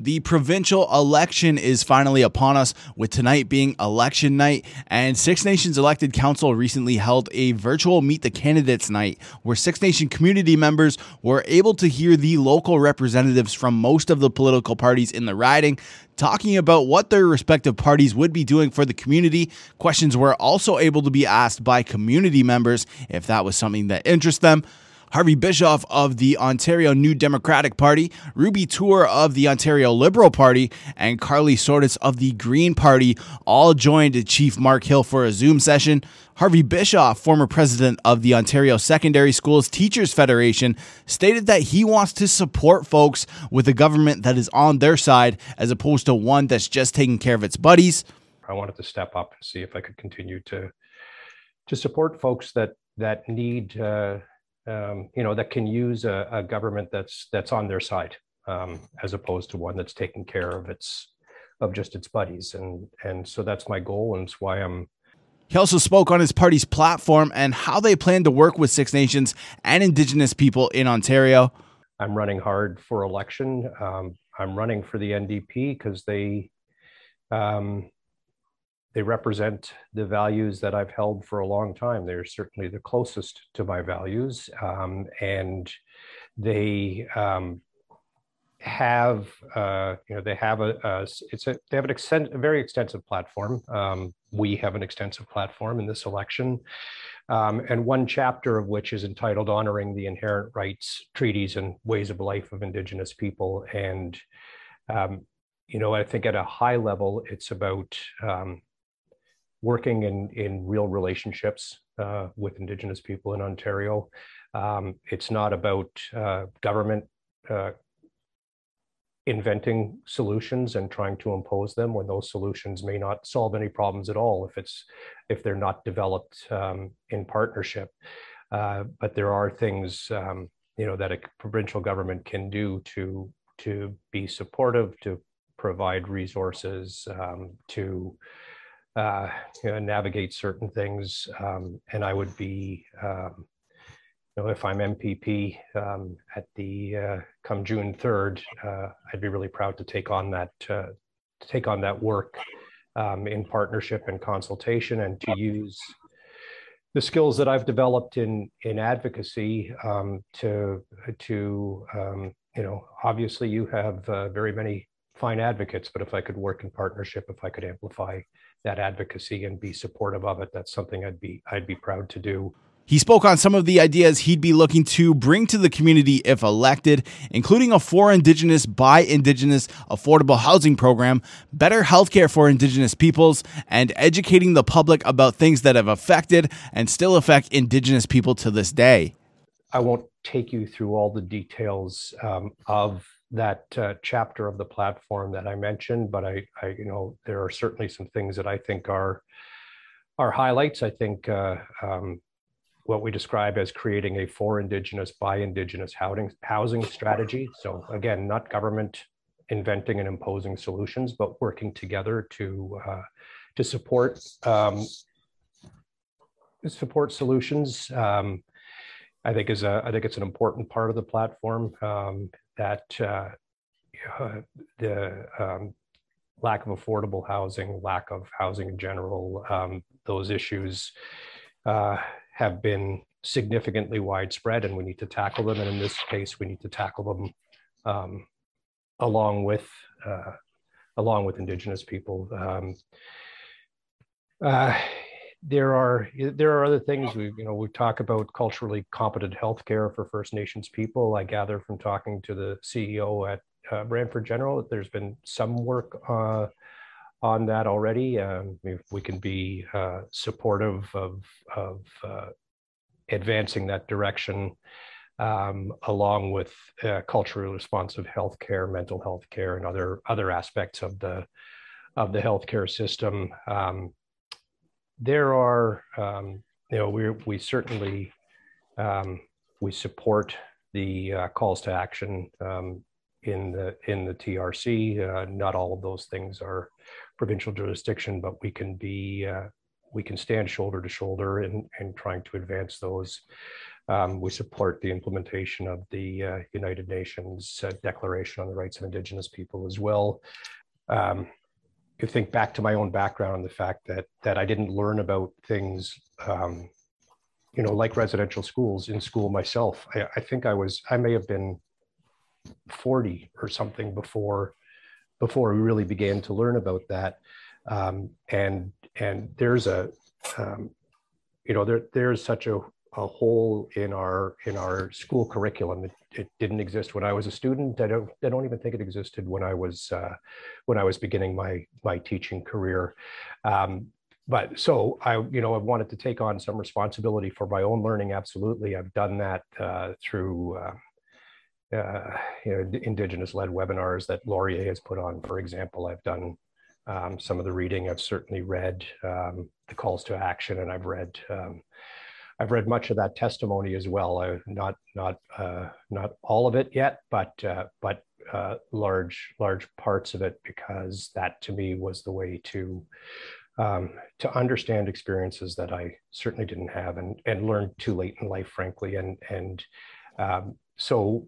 The provincial election is finally upon us, with tonight being election night, and Six Nations Elected Council recently held a virtual Meet the Candidates night where Six Nation community members were able to hear the local representatives from most of the political parties in the riding talking about what their respective parties would be doing for the community. Questions were also able to be asked by community members if that was something that interests them. Harvey Bischoff of the Ontario New Democratic Party, Ruby Tour of the Ontario Liberal Party, and Carly Sortis of the Green Party all joined Chief Mark Hill for a Zoom session. Harvey Bischoff, former president of the Ontario Secondary Schools Teachers Federation, stated that he wants to support folks with a government that is on their side as opposed to one that's just taking care of its buddies. I wanted to step up and see if I could continue to support folks that need that can use a government that's on their side, as opposed to one that's taking care of just its buddies, and so that's my goal, and it's why I'm. He also spoke on his party's platform and how they plan to work with Six Nations and Indigenous people in Ontario. I'm running hard for election. I'm running for the NDP because they represent the values that I've held for a long time. They're certainly the closest to my values, and they have a very extensive platform. We have an extensive platform in this election, and one chapter of which is entitled "Honoring the Inherent Rights, Treaties, and Ways of Life of Indigenous People." And I think at a high level, it's about working in real relationships with Indigenous people in Ontario. It's not about government inventing solutions and trying to impose them when those solutions may not solve any problems at all if they're not developed in partnership. But there are things that a provincial government can do to be supportive, to provide resources, to navigate certain things, and I would be, if I'm MPP at the come June 3rd, I'd be really proud to take on that work in partnership and consultation, and to use the skills that I've developed in advocacy to obviously you have very many fine advocates, but if I could work in partnership, if I could amplify that advocacy and be supportive of it, that's something I'd be proud to do. He spoke on some of the ideas he'd be looking to bring to the community if elected, including a for Indigenous, by Indigenous affordable housing program, better healthcare for Indigenous peoples, and educating the public about things that have affected and still affect Indigenous people to this day. I won't take you through all the details of that chapter of the platform that I mentioned, but I there are certainly some things that I think are highlights. I think what we describe as creating a for Indigenous, by Indigenous housing strategy. So again, not government inventing and imposing solutions, but working together to support solutions. I think it's an important part of the platform. That the lack of affordable housing, lack of housing in general, those issues have been significantly widespread, and we need to tackle them. And in this case, we need to tackle them along with Indigenous people. There are other things we talk about culturally competent healthcare for First Nations people. I gather from talking to the CEO at Brantford General that there's been some work on that already. If we can be supportive of advancing that direction, along with culturally responsive healthcare, mental health care, and other aspects of the healthcare system. There are, we certainly we support the calls to action in the TRC. Not all of those things are provincial jurisdiction, but we can stand shoulder to shoulder in trying to advance those. We support the implementation of the United Nations Declaration on the Rights of Indigenous People as well. You think back to my own background and the fact that I didn't learn about things, like residential schools in school myself. I think I may have been 40 or something before we really began to learn about that. And there's there's such a hole in our school curriculum. It didn't exist when I was a student. I don't even think it existed when I was beginning my teaching career. But so I wanted to take on some responsibility for my own learning. Absolutely, I've done that through Indigenous-led webinars that Laurier has put on. For example, I've done some of the reading. I've certainly read the calls to action, and I've read much of that testimony as well. Not all of it yet, but large parts of it, because that to me was the way to understand experiences that I certainly didn't have and learned too late in life, frankly. So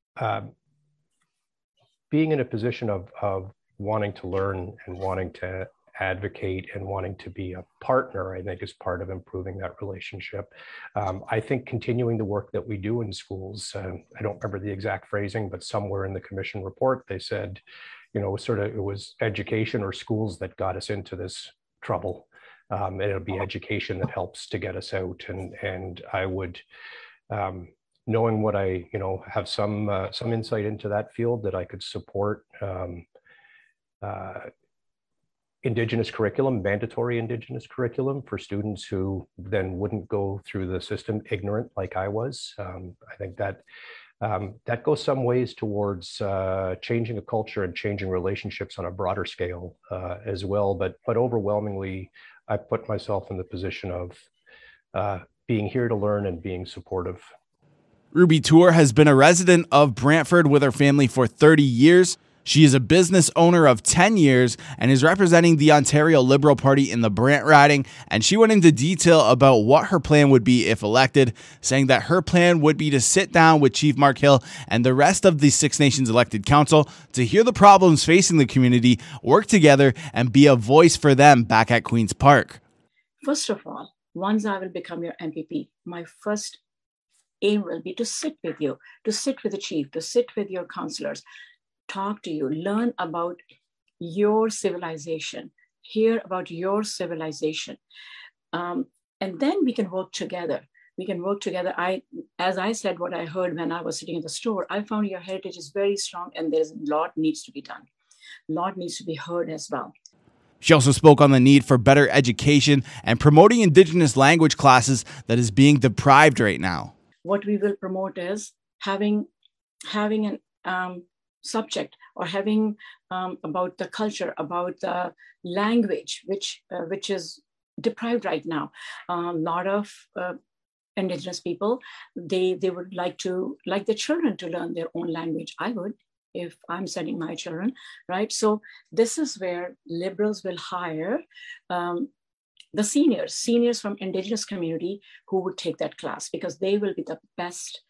being in a position of wanting to learn and wanting to advocate and wanting to be a partner, I think, is part of improving that relationship. I think continuing the work that we do in schools, I don't remember the exact phrasing, but somewhere in the commission report, they said, it was education or schools that got us into this trouble. And it'll be education that helps to get us out. And I would, knowing what I, have some insight into that field, that I could support Indigenous curriculum, mandatory Indigenous curriculum for students who then wouldn't go through the system ignorant like I was. I think that that goes some ways towards changing a culture and changing relationships on a broader scale as well. But overwhelmingly, I put myself in the position of being here to learn and being supportive. Ruby Tour has been a resident of Brantford with her family for 30 years. She is a business owner of 10 years and is representing the Ontario Liberal Party in the Brant riding. And she went into detail about what her plan would be if elected, saying that her plan would be to sit down with Chief Mark Hill and the rest of the Six Nations elected council to hear the problems facing the community, work together, and be a voice for them back at Queen's Park. First of all, once I will become your MPP, my first aim will be to sit with you, to sit with the chief, to sit with your councillors, talk to you, learn about your civilization, hear about your civilization. And then we can work together. As I said, what I heard when I was sitting in the store, I found your heritage is very strong and there's a lot needs to be done. A lot needs to be heard as well. She also spoke on the need for better education and promoting Indigenous language classes that is being deprived right now. What we will promote is having an subject or having about the culture, about the language, which is deprived right now. A lot of Indigenous people, they would like the children to learn their own language. I would, if I'm sending my children, right? So this is where Liberals will hire the seniors from Indigenous community who would take that class, because they will be the best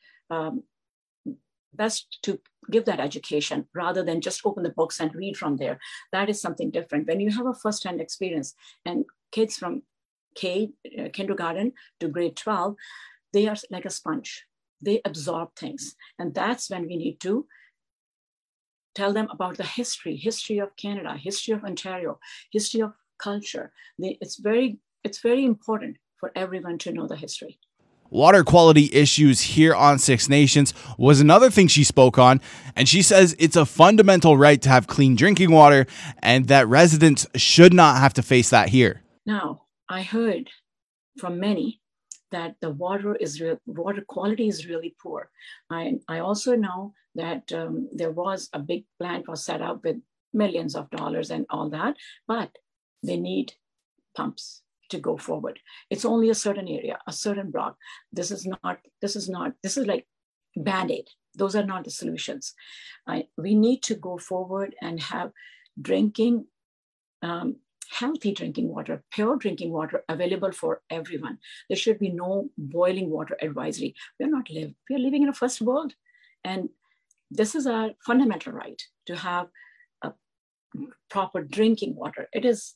to give that education rather than just open the books and read from there. That is something different. When you have a first-hand experience, and kids from kindergarten to grade 12, they are like a sponge. They absorb things. And that's when we need to tell them about the history of Canada, history of Ontario, history of culture. It's very important for everyone to know the history. Water quality issues here on Six Nations was another thing she spoke on, and she says it's a fundamental right to have clean drinking water and that residents should not have to face that here. Now, I heard from many that the water quality is really poor. I also know that there was a big plant was set up with millions of dollars and all that, but they need pumps to go forward. It's only a certain area, a certain block. This is like Band-Aid. Those are not the solutions. We need to go forward and have drinking, healthy drinking water, pure drinking water available for everyone. There should be no boiling water advisory. We are living in a first world. And this is our fundamental right to have a proper drinking water. It is,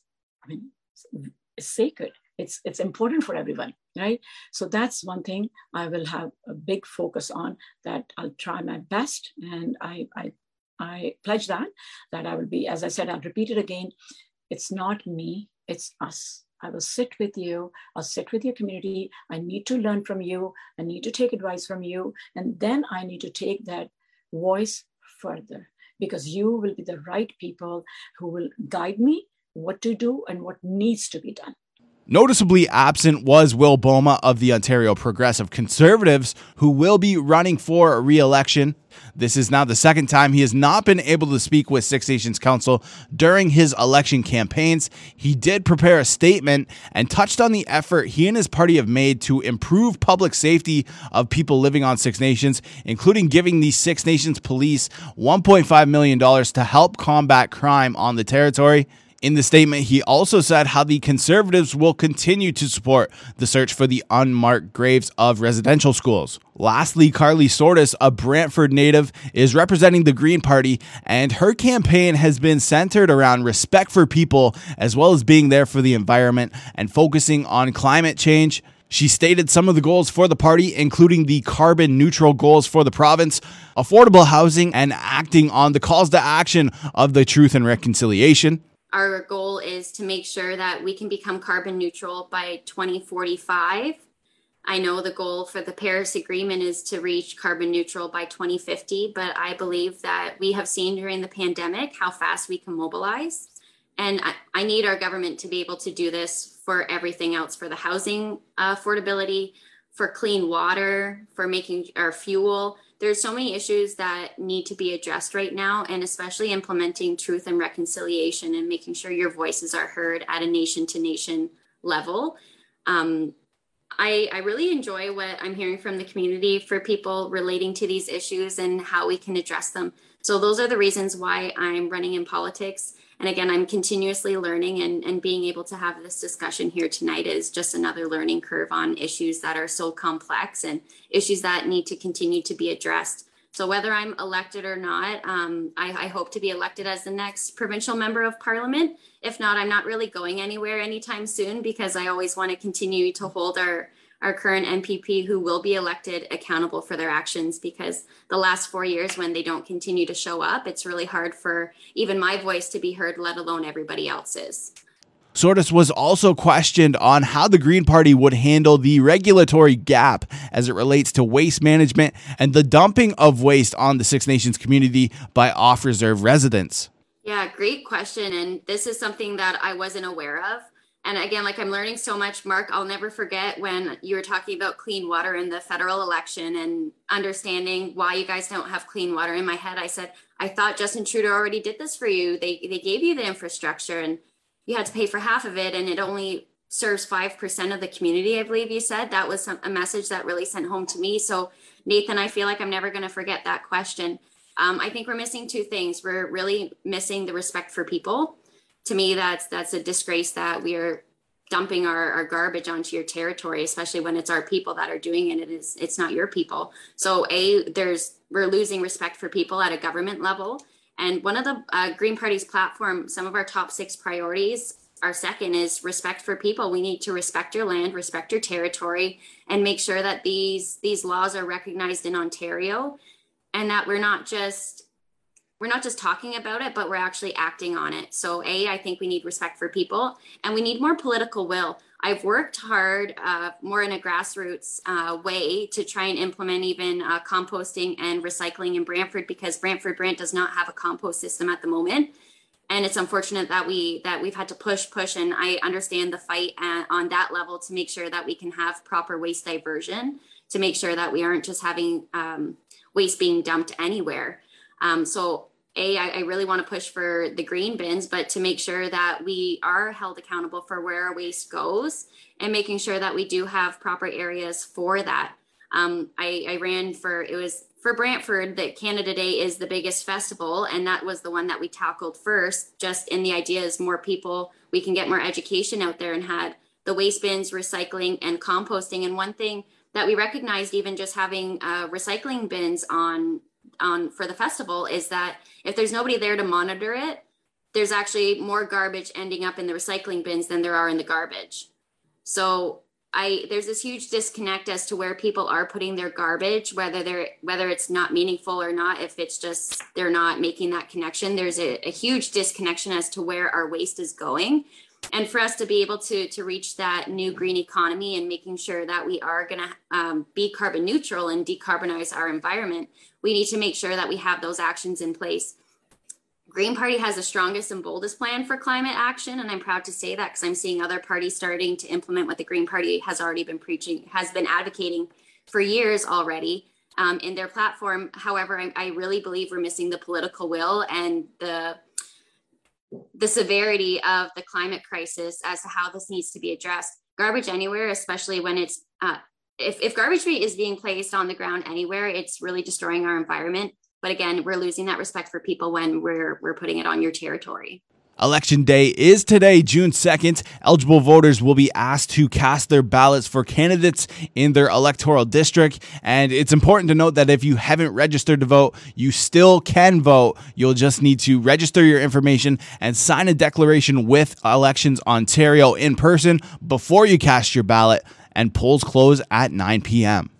it's sacred. It's important for everyone, right? So that's one thing I will have a big focus on, that I'll try my best. And I pledge that I will be, as I said, I'll repeat it again. It's not me, it's us. I will sit with you. I'll sit with your community. I need to learn from you. I need to take advice from you. And then I need to take that voice further, because you will be the right people who will guide me what to do and what needs to be done. Noticeably absent was Will Boma of the Ontario Progressive Conservatives, who will be running for re-election. This is now the second time he has not been able to speak with Six Nations Council during his election campaigns. He did prepare a statement and touched on the effort he and his party have made to improve public safety of people living on Six Nations, including giving the Six Nations police $1.5 million to help combat crime on the territory. In the statement, he also said how the Conservatives will continue to support the search for the unmarked graves of residential schools. Lastly, Carly Sortis, a Brantford native, is representing the Green Party, and her campaign has been centered around respect for people, as well as being there for the environment and focusing on climate change. She stated some of the goals for the party, including the carbon neutral goals for the province, affordable housing, and acting on the calls to action of the Truth and Reconciliation. Our goal is to make sure that we can become carbon neutral by 2045. I know the goal for the Paris Agreement is to reach carbon neutral by 2050, but I believe that we have seen during the pandemic how fast we can mobilize. And I need our government to be able to do this for everything else, for the housing affordability, for clean water, for making our fuel. There's so many issues that need to be addressed right now, and especially implementing truth and reconciliation and making sure your voices are heard at a nation to nation level. I really enjoy what I'm hearing from the community for people relating to these issues and how we can address them. So those are the reasons why I'm running in politics. And again, I'm continuously learning, and being able to have this discussion here tonight is just another learning curve on issues that are so complex and issues that need to continue to be addressed. So whether I'm elected or not, I hope to be elected as the next provincial member of parliament. If not, I'm not really going anywhere anytime soon, because I always want to continue to hold our current MPP who will be elected accountable for their actions, because the last 4 years when they don't continue to show up, it's really hard for even my voice to be heard, let alone everybody else's. Sortis was also questioned on how the Green Party would handle the regulatory gap as it relates to waste management and the dumping of waste on the Six Nations community by off-reserve residents. Yeah, great question. And this is something that I wasn't aware of. And again, like, I'm learning so much, Mark. I'll never forget when you were talking about clean water in the federal election and understanding why you guys don't have clean water. In my head, I said, I thought Justin Trudeau already did this for you. They gave you the infrastructure and you had to pay for half of it, and it only serves 5% of the community, I believe you said. That was a message that really sent home to me. So Nathan, I feel like I'm never going to forget that question. I think we're missing two things. We're really missing the respect for people. To me, that's a disgrace that we are dumping our garbage onto your territory, especially when it's our people that are doing it. It's not your people. So we're losing respect for people at a government level. And one of the Green Party's platform, some of our top 6 priorities, our second is respect for people. We need to respect your land, respect your territory, and make sure that these laws are recognized in Ontario, and that we're not just talking about it, but we're actually acting on it. So I think we need respect for people, and we need more political will. I've worked hard, more in a grassroots way, to try and implement even composting and recycling in Brantford, because Brantford Brant does not have a compost system at the moment. And it's unfortunate that we've had to push, and I understand the fight on that level to make sure that we can have proper waste diversion, to make sure that we aren't just having waste being dumped anywhere. So I really want to push for the green bins, but to make sure that we are held accountable for where our waste goes, and making sure that we do have proper areas for that. I ran for for Brantford, that Canada Day is the biggest festival, and that was the one that we tackled first. Just in the idea is more people, we can get more education out there, and had the waste bins, recycling, and composting. And one thing that we recognized, even just having recycling bins on for the festival, is that if there's nobody there to monitor it, there's actually more garbage ending up in the recycling bins than there are in the garbage. So there's this huge disconnect as to where people are putting their garbage, whether it's not meaningful or not. If it's just they're not making that connection, there's a huge disconnection as to where our waste is going. And for us to be able to reach that new green economy and making sure that we are going to be carbon neutral and decarbonize our environment, we need to make sure that we have those actions in place. Green Party has the strongest and boldest plan for climate action, and I'm proud to say that because I'm seeing other parties starting to implement what the Green Party has already been has been advocating for years already in their platform. However, I really believe we're missing the political will and the severity of the climate crisis as to how this needs to be addressed. Garbage anywhere, especially when it's if garbage is being placed on the ground anywhere, it's really destroying our environment. But again, we're losing that respect for people when we're putting it on your territory. Election day is today, June 2nd. Eligible voters will be asked to cast their ballots for candidates in their electoral district. And it's important to note that if you haven't registered to vote, you still can vote. You'll just need to register your information and sign a declaration with Elections Ontario in person before you cast your ballot. And polls close at 9 p.m.